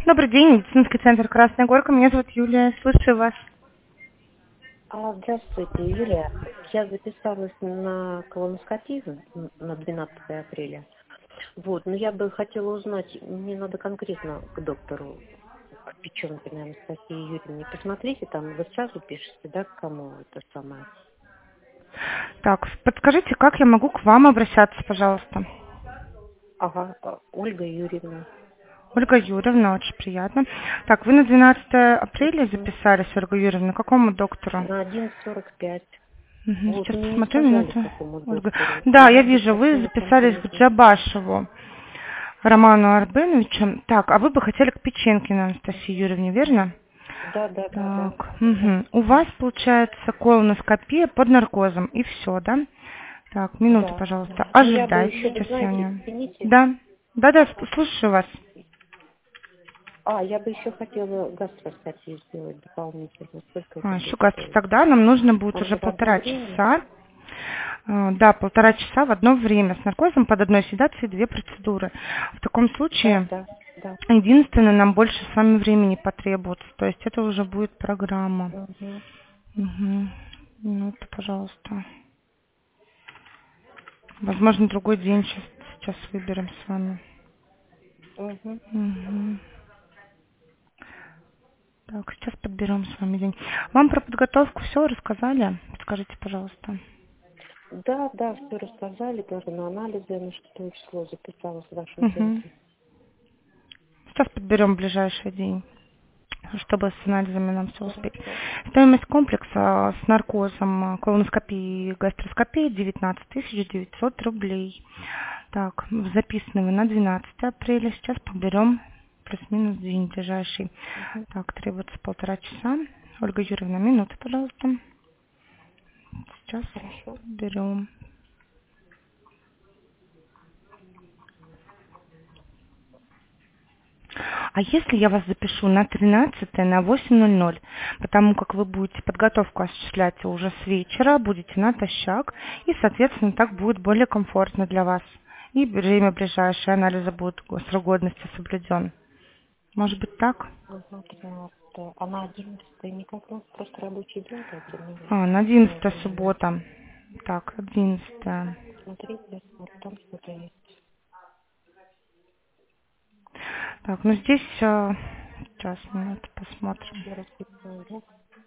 Добрый день, медицинский центр «Красная Горка». Меня зовут Юлия. Слушаю вас. Здравствуйте, Юлия. Я записалась на колоноскопию на 12 апреля. Но я бы хотела узнать, мне надо конкретно к доктору, к Печенкиной Анастасии Юрьевне. Посмотрите, там вы сразу пишете, да, к кому это самое? Так, подскажите, как я могу к вам обращаться, пожалуйста? Ага, Ольга Юрьевна. Ольга Юрьевна, очень приятно. Так, вы на 12 апреля записались, Ольга Юрьевна, к какому доктору? На 11:45. Сейчас Мне не посмотрю сказали, к минуту. какому Ольга. доктору. Да, я Я бы вижу, вы хотела записались к конкретно. Джабашеву Роману Арбеновичу. Так, а вы бы хотели к Печенкиной Анастасии Юрьевне, верно? Да. Так, у вас получается колоноскопия под наркозом, и все, да? Так, минуту, Да. пожалуйста, Я бы ожидайте, еще, вы сейчас я знаете, не... извините. Да, слушаю вас. Я бы еще хотела гастроскопию сделать дополнительно. Сколько это Еще будет гастро, стоить? тогда нам нужно будет уже Может, в одно 1,5 время? часа. Да, 1,5 часа в одно время с наркозом под одной седацией 2 процедуры. В таком случае, Да. единственное, нам больше с вами времени потребуется. То есть это уже будет программа. Угу. Угу. Минуту, пожалуйста. Возможно, другой день сейчас выберем с вами. Угу. Мгм. Так, сейчас подберем с вами день. Вам про подготовку все рассказали? Скажите, пожалуйста. Да, все рассказали, даже на анализы, на 6 число записалась в вашем Мгм. центре. Сейчас подберем ближайший день, чтобы с анализами нам все успеть. Хорошо. Стоимость комплекса с наркозом, колоноскопии и гастроскопии 19 900 рублей. Так, записаны вы на 12 апреля. Сейчас подберем плюс-минус день ближайший. Угу. Так, требуется 1,5 часа. Ольга Юрьевна, минуту, пожалуйста. Сейчас Хорошо. берем. А если я вас запишу на 13 на 8:00, потому как вы будете подготовку осуществлять уже с вечера, будете натощак, и, соответственно, так будет более комфортно для вас. И время ближайшее, анализа будет, срок годности соблюден. Может быть так? Ага, 13. А на 11 никак, просто рабочий день, так, На 11 суббота. Так, 11. Смотрите, вот там что-то есть. Так, здесь, сейчас, минуту, посмотрим. Я расписываю, да?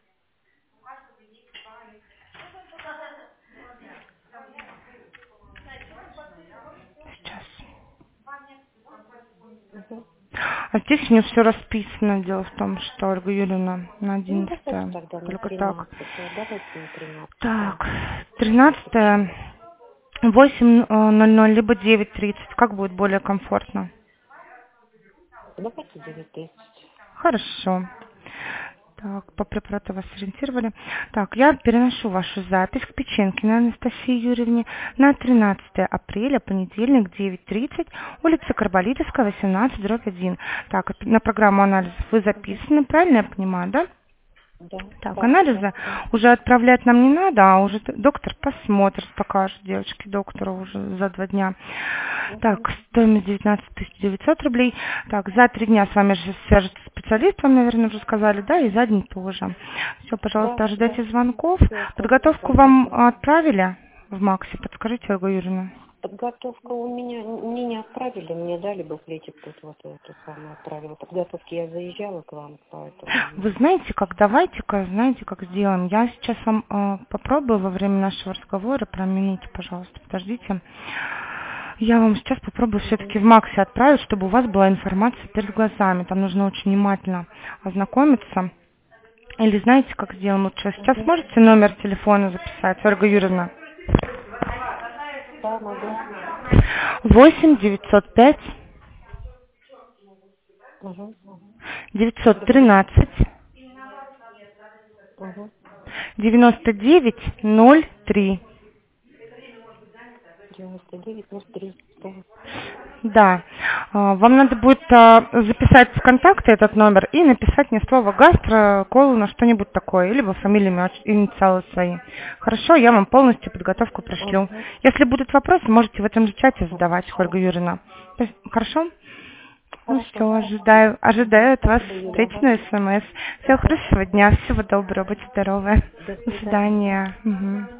Сейчас. Угу. А здесь у меня все расписано. Дело в том, что Ольга Юрьевна на Давайте 11 тогда на только так. 13. Давайте на 13. Так, Рабочий 13 день. 8:00 либо 9:30. Как будет более комфортно? Давайте 9:30. Хорошо. Так, по препарату вас ориентировали. Так, я переношу вашу запись к Печенкиной Анастасии Юрьевне на 13 апреля, понедельник, 9:30, улица Карболитовская, 18/1. Так, на программу анализов вы записаны, правильно я понимаю, да? Так, анализы Да. уже отправлять нам не надо, а уже доктор посмотрит, покажет девочке доктору уже за 2 дня. Так, Угу. стоимость 19 900 рублей. Так, за 3 дня с вами же свяжется специалист, вам, наверное, уже сказали, да, и за день тоже. Все, пожалуйста, ожидайте звонков. Всё, спасибо Подготовку вам большое. отправили в МАКСе? Подскажите, Ольга Юрьевна. Подготовка мне не отправили, мне дали буклетик тут вот это самое правило подготовки. Я заезжала к вам, поэтому... Вы знаете, знаете, как сделаем? Я сейчас вам попробую во время нашего разговора, про минуту, пожалуйста, подождите. Я вам сейчас попробую Угу. все-таки в Максе отправить, чтобы у вас была информация перед глазами. Там нужно очень внимательно ознакомиться. Или знаете, как сделаем лучше? Сейчас Угу. можете номер телефона записать, Ольга Юрьевна? Да, могу. 8 905 Угу. 913 Угу. 9903. 99:03. Да. Да. Вам надо будет записать в контакты этот номер и написать мне слово гастро, колоно, что-нибудь такое, либо фамилию, имя, инициалы свои. Хорошо, я вам полностью подготовку пришлю. Угу. Если будут вопросы, можете в этом же чате задавать, Хорошо. Ольга Юрьевна. Хорошо? Ну Хорошо. все, ожидаю от вас Спасибо, Юлия. встречную смс. Всего хорошего дня, всего доброго, будьте здоровы. До До свидания. свидания. Мгм.